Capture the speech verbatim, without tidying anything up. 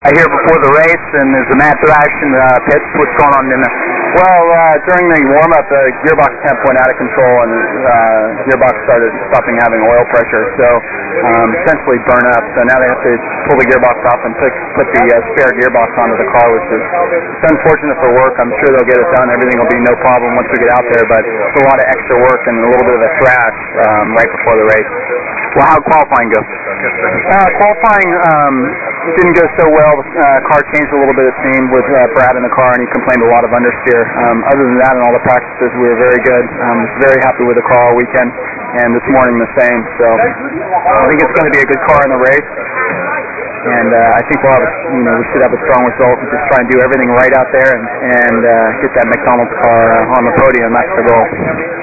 I hear before the race, and there's a Matt Thrash in the pits. What's going on in there? Well, uh, during the warm-up, the gearbox temp went out of control, and uh, gearbox started stopping having oil pressure, so um, essentially burn up. So now they have to pull the gearbox off and put, put the uh, spare gearbox onto the car, which is it's unfortunate for work. I'm sure they'll get it done. Everything will be no problem once we get out there, but it's a lot of extra work and a little bit of a thrash um, right before the race. Well, how'd qualifying go? Uh, qualifying um, didn't go so well. The uh, car changed a little bit, it seemed, with uh, Brad in the car, and he complained a lot of understeer. Um, other than that, in all the practices, we were very good. Um, very happy with the car all weekend, and this morning the same. So I think it's going to be a good car in the race, and uh, I think we'll have, a, you know, we should have a strong result and just try and do everything right out there and, and uh, get that McDonald's car uh, on the podium. That's the goal.